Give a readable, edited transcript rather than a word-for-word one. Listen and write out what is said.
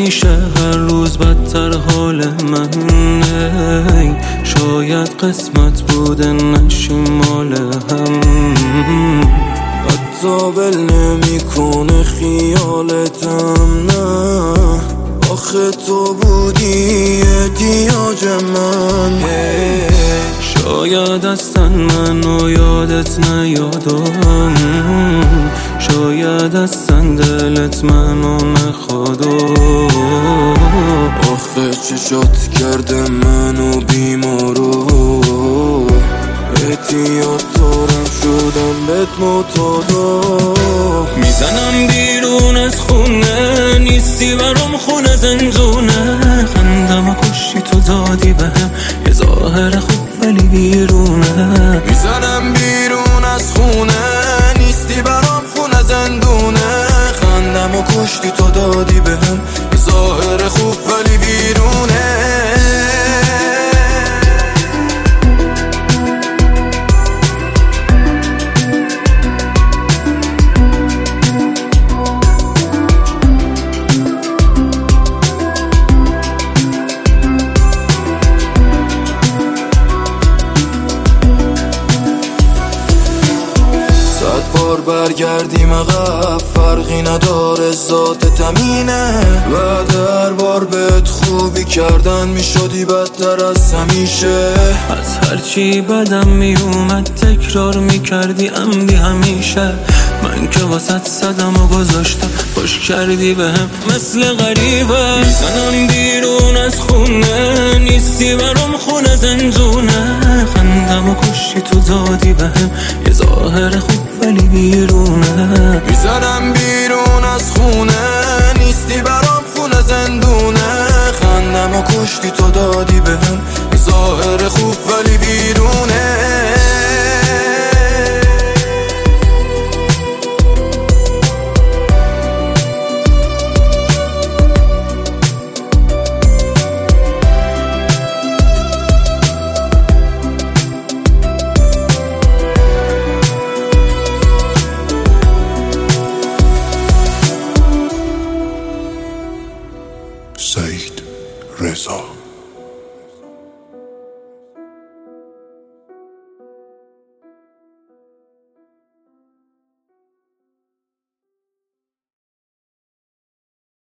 میشه هر روز بدتر حال من. شاید قسمت بوده نشیم مال هم. حتی بل نمی کنه خیالتم، نه آخه تو بودی احتیاج من. شاید اصلا منو یادت نیادم، شاید اصلا دلت منو نخوادم. آخه چشات کرده منو بیمارو، احتیاط دارم شدم بهت معتادا. میزنم بیرون از خونه، نیستی برام خونه زندونه. خندم کشی تو دادی بهم یه ظاهر خوب ولی بیرونه. میزنم بیرون از خونه، نیستی برام خونه زندونه. خندم کشتی تو دادی بهم یه ظاهر خوب ولی بیرونه. بار برگردیم عقب فرقی نداره، ذات تمینه. و در بار بهت خوبی کردن میشدی بدتر از همیشه. از هرچی بدم میومد تکرار میکردی عمدی همیشه. من که واسط صدم و گذاشتم خوش کردی بهم مثل غریبه. میزنم بیرون از خونه، نیستی برام خونه زندونه. خندم کشی تو دادی بهم یه ظاهر خوب ولی بیرونه. میزنم بیرون از خونه، نیستی برام خونه زندونه. خندم کشتی تو دادی بهم